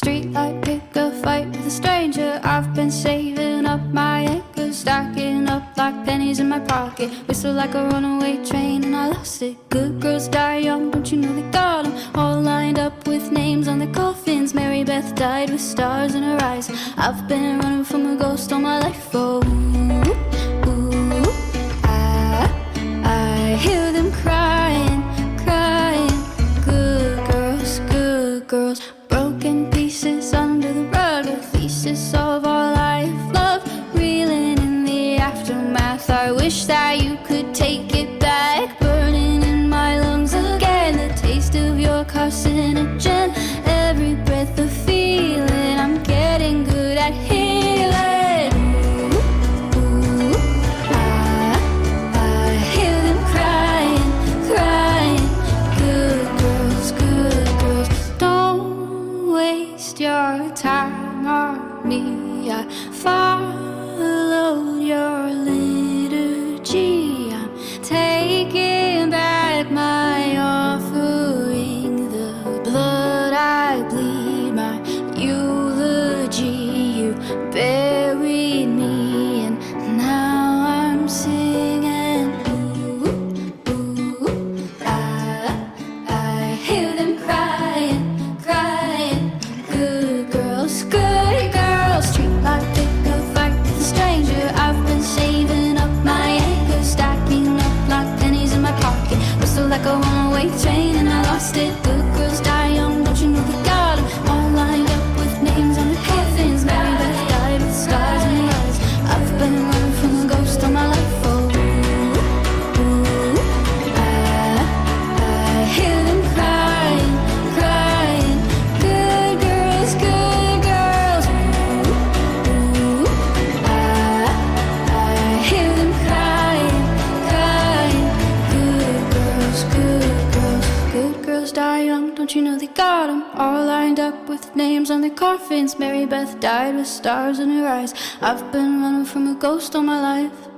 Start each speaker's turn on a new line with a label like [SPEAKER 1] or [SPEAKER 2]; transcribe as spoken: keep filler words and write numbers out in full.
[SPEAKER 1] street light, pick a fight with a stranger. I've been saving up my anger, stacking up like pennies in my pocket. Whistle like a runaway train and I lost it. Good girls die young, don't you know they got them all lined up with names on their coffins. Mary Beth died with stars in her eyes. I've been running from a ghost all my life. Oh, ooh, ooh, I, I hear them crying, crying. Good girls, good girls, broken pieces under the rug, a thesis of our life, love reeling in the aftermath. I wish that you could take it back, burning in my lungs again, the taste of your carcinogen, every breath a feeling. I'm getting good at healing. Ooh, ooh, I, I hear them crying, crying. Good girls, good girls, don't waste your time on me. I followed your liturgy. I'm taking back my offering, the blood I bleed, my eulogy. You buried me and now I'm singing. Ooh, ooh, I, I hear them crying, crying. Good girls, good girls, treat like pick a fight with a stranger. I've been saving up my anger, stacking up like pennies in my pocket. Whistle like a runaway train and I lost it. Good girls die young, don't you know they got 'em all lined up with names on the coffins. Mary Beth died with stars in her eyes. I've been running from a ghost all my life. Oh, ooh, I, I hear them crying, crying. Good girls, good girls. Ooh, I, I hear them crying, crying. Good girls, good girls, good girls die young, don't you know they got 'em all lined up with names on their coffins. Mary Beth died with stars in her eyes. I've been running from a ghost all my life.